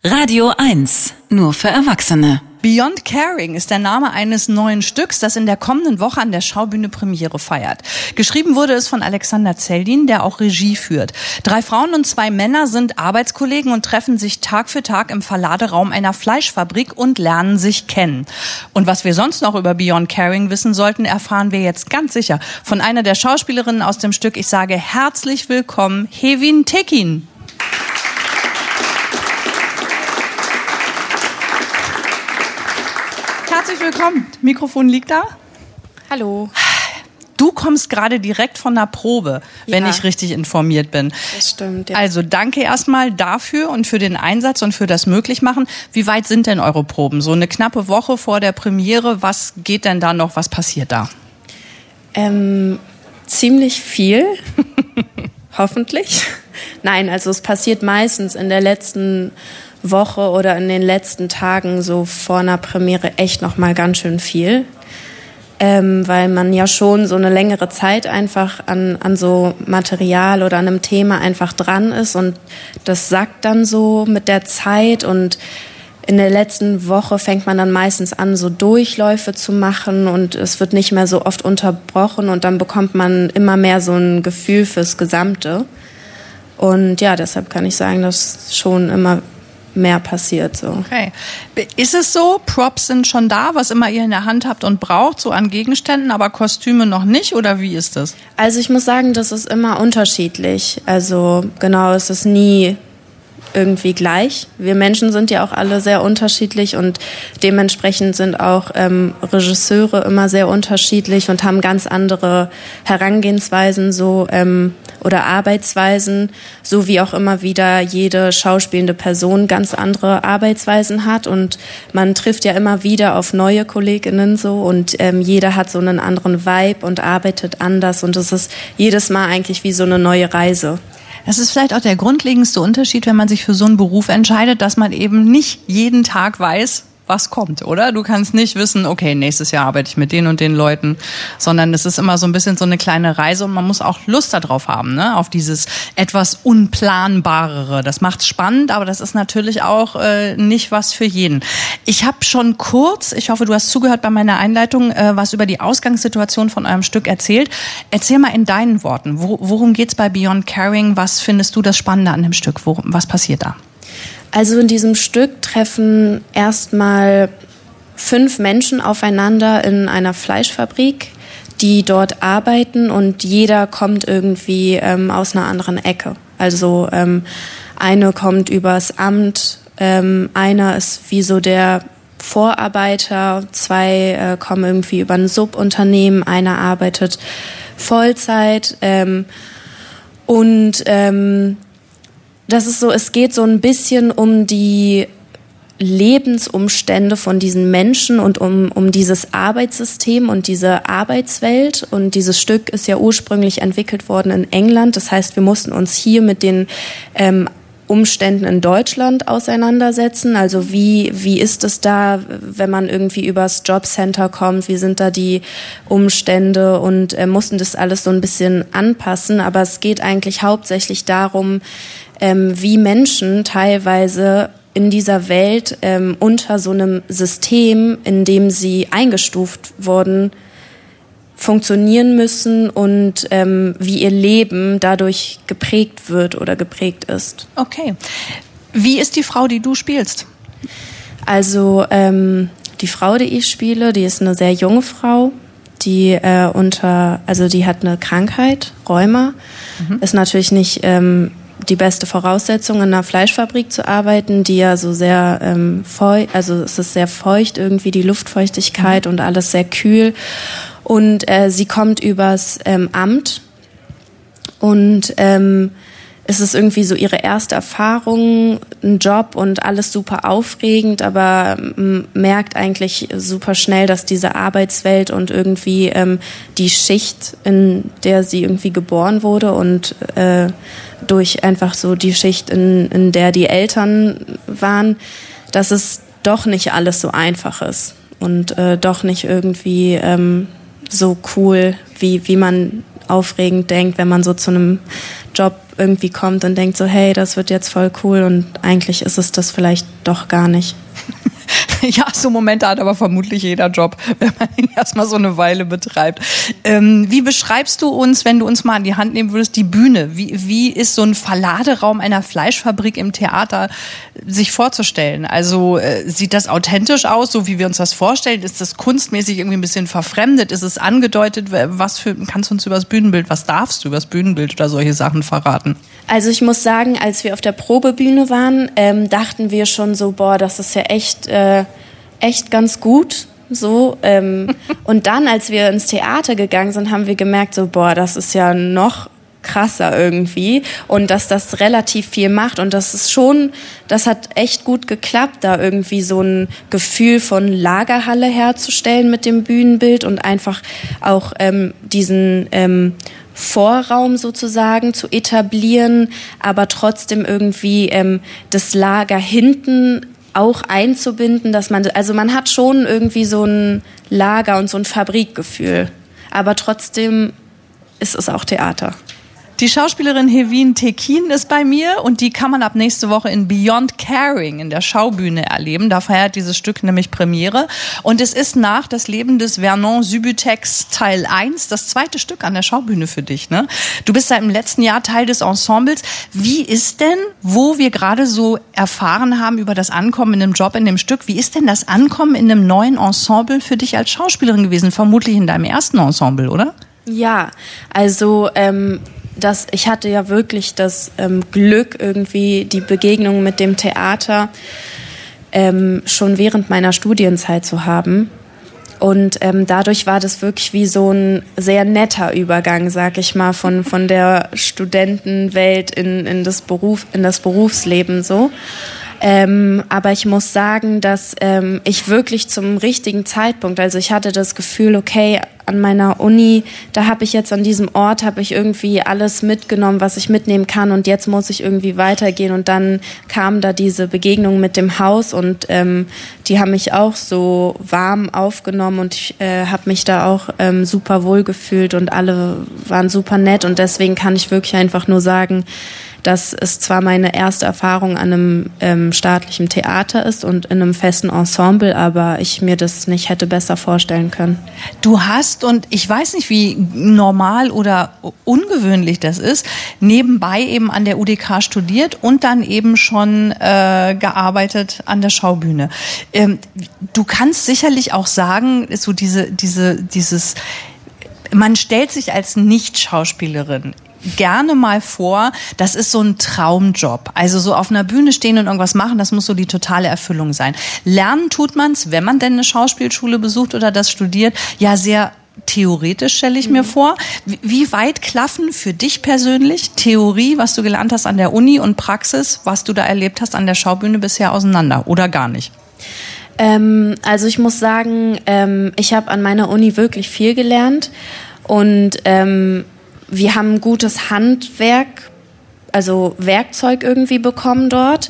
Radio 1, nur für Erwachsene. Beyond Caring ist der Name eines neuen Stücks, das in der kommenden Woche an der Schaubühne Premiere feiert. Geschrieben wurde es von Alexander Zeldin, der auch Regie führt. 3 Frauen und 2 Männer sind Arbeitskollegen und treffen sich Tag für Tag im Verladeraum einer Fleischfabrik und lernen sich kennen. Und was wir sonst noch über Beyond Caring wissen sollten, erfahren wir jetzt ganz sicher von einer der Schauspielerinnen aus dem Stück. Ich sage herzlich willkommen, Hevin Tekin. Herzlich willkommen. Mikrofon liegt da. Hallo. Du kommst gerade direkt von der Probe, wenn ich richtig informiert bin. Das stimmt, ja. Also danke erstmal dafür und für den Einsatz und für das Möglichmachen. Wie weit sind denn eure Proben? So eine knappe Woche vor der Premiere. Was geht denn da noch? Was passiert da? Ziemlich viel. Hoffentlich. Nein, also es passiert meistens in der letzten Woche oder in den letzten Tagen so vor einer Premiere echt noch mal ganz schön viel, weil man ja schon so eine längere Zeit einfach an so Material oder an einem Thema einfach dran ist und das sackt dann so mit der Zeit und in der letzten Woche fängt man dann meistens an, so Durchläufe zu machen und es wird nicht mehr so oft unterbrochen und dann bekommt man immer mehr so ein Gefühl fürs Gesamte und ja, deshalb kann ich sagen, dass schon immer mehr passiert so. Okay. Ist es so, Props sind schon da, was immer ihr in der Hand habt und braucht, so an Gegenständen, aber Kostüme noch nicht, oder wie ist das? Also ich muss sagen, das ist immer unterschiedlich. Also genau, es ist nie irgendwie gleich. Wir Menschen sind ja auch alle sehr unterschiedlich und dementsprechend sind auch Regisseure immer sehr unterschiedlich und haben ganz andere Herangehensweisen so oder Arbeitsweisen, so wie auch immer wieder jede schauspielende Person ganz andere Arbeitsweisen hat und man trifft ja immer wieder auf neue KollegInnen so und jeder hat so einen anderen Vibe und arbeitet anders und es ist jedes Mal eigentlich wie so eine neue Reise. Das ist vielleicht auch der grundlegendste Unterschied, wenn man sich für so einen Beruf entscheidet, dass man eben nicht jeden Tag weiß, was kommt, oder? Du kannst nicht wissen, okay, nächstes Jahr arbeite ich mit den und den Leuten, sondern es ist immer so ein bisschen so eine kleine Reise und man muss auch Lust darauf haben, ne? Auf dieses etwas Unplanbarere. Das macht's spannend, aber das ist natürlich auch nicht was für jeden. Ich habe schon kurz, ich hoffe, du hast zugehört bei meiner Einleitung, was über die Ausgangssituation von eurem Stück erzählt. Erzähl mal in deinen Worten, worum geht's bei Beyond Caring? Was findest du das Spannende an dem Stück? Was passiert da? Also in diesem Stück treffen erstmal 5 Menschen aufeinander in einer Fleischfabrik, die dort arbeiten und jeder kommt irgendwie aus einer anderen Ecke. Also eine kommt übers Amt, einer ist wie so der Vorarbeiter, 2 kommen irgendwie über ein Subunternehmen, einer arbeitet Vollzeit das ist so, es geht so ein bisschen um die Lebensumstände von diesen Menschen und um dieses Arbeitssystem und diese Arbeitswelt. Und dieses Stück ist ja ursprünglich entwickelt worden in England. Das heißt, wir mussten uns hier mit den Umständen in Deutschland auseinandersetzen. Also wie ist es da, wenn man irgendwie übers Jobcenter kommt? Wie sind da die Umstände? Und mussten das alles so ein bisschen anpassen. Aber es geht eigentlich hauptsächlich darum, wie Menschen teilweise in dieser Welt unter so einem System, in dem sie eingestuft wurden, funktionieren müssen und wie ihr Leben dadurch geprägt wird oder geprägt ist. Okay. Wie ist die Frau, die du spielst? Also die Frau, die ich spiele, die ist eine sehr junge Frau, die die hat eine Krankheit, Rheuma, ist natürlich nicht die beste Voraussetzung, in einer Fleischfabrik zu arbeiten, die ja so sehr feucht, also es ist sehr feucht irgendwie, die Luftfeuchtigkeit und alles sehr kühl. Und sie kommt übers Amt und es ist irgendwie so ihre erste Erfahrung, ein Job und alles super aufregend, aber merkt eigentlich super schnell, dass diese Arbeitswelt und irgendwie die Schicht, in der sie irgendwie geboren wurde und durch einfach so die Schicht, in der die Eltern waren, dass es doch nicht alles so einfach ist und doch nicht irgendwie so cool, wie man aufregend denkt, wenn man so zu einem Job irgendwie kommt und denkt so, hey, das wird jetzt voll cool und eigentlich ist es das vielleicht doch gar nicht. Ja, so Momente hat aber vermutlich jeder Job, wenn man ihn erstmal so eine Weile betreibt. Wie beschreibst du uns, wenn du uns mal an die Hand nehmen würdest, die Bühne? Wie ist so ein Verladeraum einer Fleischfabrik im Theater sich vorzustellen? Also sieht das authentisch aus, so wie wir uns das vorstellen? Ist das kunstmäßig irgendwie ein bisschen verfremdet? Ist es angedeutet? Kannst du uns über das Bühnenbild, was darfst du über das Bühnenbild oder solche Sachen verraten? Also ich muss sagen, als wir auf der Probebühne waren, dachten wir schon so, boah, das ist ja echt ganz gut. So, und dann, als wir ins Theater gegangen sind, haben wir gemerkt, so, boah, das ist ja noch krasser irgendwie und dass das relativ viel macht und das hat echt gut geklappt, da irgendwie so ein Gefühl von Lagerhalle herzustellen mit dem Bühnenbild und einfach auch diesen Vorraum sozusagen zu etablieren, aber trotzdem irgendwie das Lager hinten auch einzubinden, dass man hat schon irgendwie so ein Lager und so ein Fabrikgefühl, aber trotzdem ist es auch Theater. Die Schauspielerin Hevin Tekin ist bei mir und die kann man ab nächste Woche in Beyond Caring in der Schaubühne erleben. Da feiert dieses Stück nämlich Premiere. Und es ist nach Das Leben des Vernon Subutex Teil 1 das zweite Stück an der Schaubühne für dich, ne? Du bist seit dem letzten Jahr Teil des Ensembles. Wie ist denn, wo wir gerade so erfahren haben über das Ankommen in einem Job, in dem Stück, wie ist denn das Ankommen in einem neuen Ensemble für dich als Schauspielerin gewesen? Vermutlich in deinem ersten Ensemble, oder? Ja, also ich hatte ja wirklich das Glück, irgendwie die Begegnung mit dem Theater schon während meiner Studienzeit zu haben. Und dadurch war das wirklich wie so ein sehr netter Übergang, sag ich mal, von der Studentenwelt in das Berufsleben so. Aber ich muss sagen, dass ich wirklich zum richtigen Zeitpunkt, also ich hatte das Gefühl, okay, an meiner Uni, da habe ich jetzt an diesem Ort, habe ich irgendwie alles mitgenommen, was ich mitnehmen kann und jetzt muss ich irgendwie weitergehen und dann kam da diese Begegnung mit dem Haus und die haben mich auch so warm aufgenommen und ich habe mich da auch super wohl gefühlt und alle waren super nett und deswegen kann ich wirklich einfach nur sagen, dass es zwar meine erste Erfahrung an einem staatlichen Theater ist und in einem festen Ensemble, aber ich mir das nicht hätte besser vorstellen können. Du hast, und ich weiß nicht, wie normal oder ungewöhnlich das ist, nebenbei eben an der UDK studiert und dann eben schon gearbeitet an der Schaubühne. Du kannst sicherlich auch sagen, so dieses, man stellt sich als Nicht-Schauspielerin gerne mal vor, das ist so ein Traumjob. Also so auf einer Bühne stehen und irgendwas machen, das muss so die totale Erfüllung sein. Lernen tut man's, wenn man denn eine Schauspielschule besucht oder das studiert, ja sehr theoretisch, stelle ich mir vor. Wie weit klaffen für dich persönlich Theorie, was du gelernt hast an der Uni, und Praxis, was du da erlebt hast an der Schaubühne bisher auseinander oder gar nicht? Also ich muss sagen, ich habe an meiner Uni wirklich viel gelernt und wir haben ein gutes Handwerk, also Werkzeug irgendwie bekommen dort.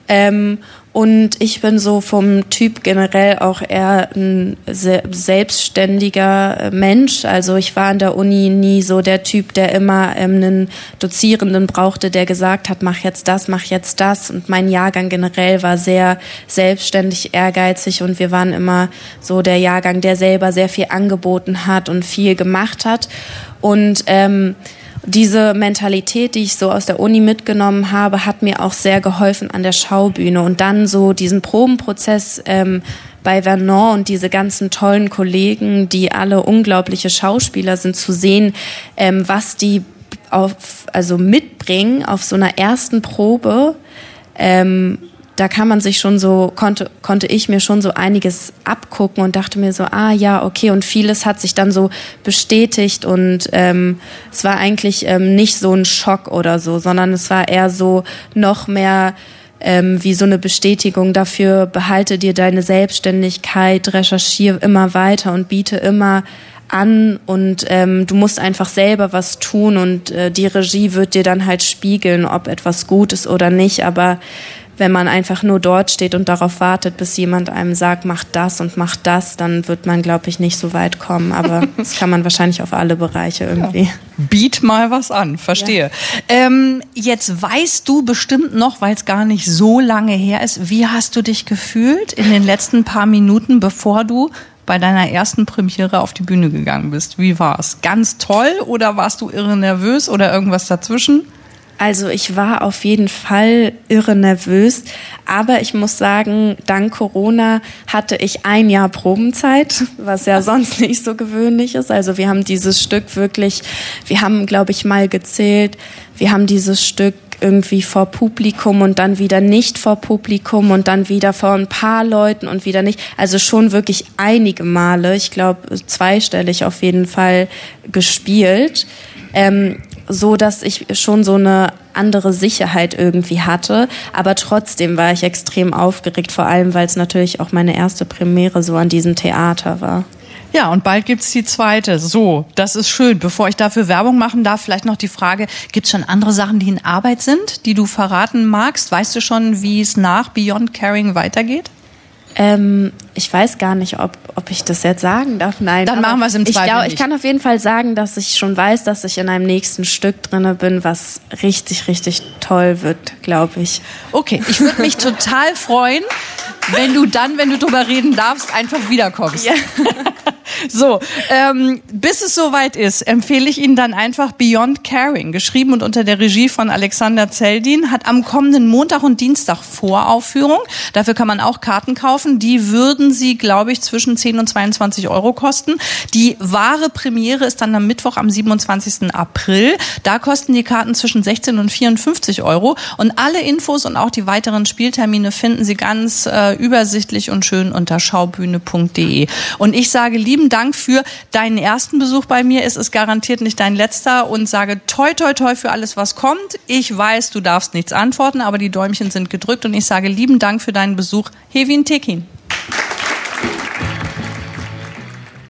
Und ich bin so vom Typ generell auch eher ein selbstständiger Mensch. Also ich war an der Uni nie so der Typ, der immer einen Dozierenden brauchte, der gesagt hat, mach jetzt das. Und mein Jahrgang generell war sehr selbstständig, ehrgeizig und wir waren immer so der Jahrgang, der selber sehr viel angeboten hat und viel gemacht hat. Und diese Mentalität, die ich so aus der Uni mitgenommen habe, hat mir auch sehr geholfen an der Schaubühne. Und dann so diesen Probenprozess bei Vernon und diese ganzen tollen Kollegen, die alle unglaubliche Schauspieler sind, zu sehen, was die mitbringen auf so einer ersten Probe. Da kann man sich schon so, konnte ich mir schon so einiges abgucken und dachte mir so, ja, okay, und vieles hat sich dann so bestätigt und es war eigentlich nicht so ein Schock oder so, sondern es war eher so noch mehr wie so eine Bestätigung dafür, behalte dir deine Selbstständigkeit, recherchiere immer weiter und biete immer an und du musst einfach selber was tun und die Regie wird dir dann halt spiegeln, ob etwas gut ist oder nicht, aber wenn man einfach nur dort steht und darauf wartet, bis jemand einem sagt, mach das und mach das, dann wird man, glaube ich, nicht so weit kommen. Aber das kann man wahrscheinlich auf alle Bereiche irgendwie. Ja. Biet mal was an, verstehe. Ja. Jetzt weißt du bestimmt noch, weil es gar nicht so lange her ist, wie hast du dich gefühlt in den letzten paar Minuten, bevor du bei deiner ersten Premiere auf die Bühne gegangen bist? Wie war's? Ganz toll oder warst du irre nervös oder irgendwas dazwischen? Also ich war auf jeden Fall irre nervös, aber ich muss sagen, dank Corona hatte ich 1 Jahr Probenzeit, was ja sonst nicht so gewöhnlich ist. Also wir haben dieses Stück wirklich, wir haben, glaube ich, mal gezählt, wir haben dieses Stück irgendwie vor Publikum und dann wieder nicht vor Publikum und dann wieder vor ein paar Leuten und wieder nicht. Also schon wirklich einige Male, ich glaube 2-stellig auf jeden Fall gespielt. So dass ich schon so eine andere Sicherheit irgendwie hatte, aber trotzdem war ich extrem aufgeregt, vor allem, weil es natürlich auch meine erste Premiere so an diesem Theater war. Ja, und bald gibt's die zweite. So, das ist schön. Bevor ich dafür Werbung machen darf, vielleicht noch die Frage, gibt's schon andere Sachen, die in Arbeit sind, die du verraten magst? Weißt du schon, wie es nach Beyond Caring weitergeht? Ich weiß gar nicht, ob ich das jetzt sagen darf. Nein. Dann machen wir es im Zweifel nicht. Ich kann auf jeden Fall sagen, dass ich schon weiß, dass ich in einem nächsten Stück drinne bin, was richtig, richtig toll wird, glaube ich. Okay, ich würde mich total freuen, wenn du drüber reden darfst, einfach wiederkommst. Ja. So, bis es soweit ist, empfehle ich Ihnen dann einfach Beyond Caring, geschrieben und unter der Regie von Alexander Zeldin, hat am kommenden Montag und Dienstag Voraufführung. Dafür kann man auch Karten kaufen. Die würden Sie, glaube ich, zwischen 10 und 22 Euro kosten. Die wahre Premiere ist dann am Mittwoch, am 27. April. Da kosten die Karten zwischen 16 und 54 Euro. Und alle Infos und auch die weiteren Spieltermine finden Sie ganz übersichtlich und schön unter schaubühne.de. Und ich sage lieben Dank für deinen ersten Besuch bei mir. Es ist garantiert nicht dein letzter und sage toi, toi, toi für alles, was kommt. Ich weiß, du darfst nichts antworten, aber die Däumchen sind gedrückt und ich sage lieben Dank für deinen Besuch. Hevin Tekin.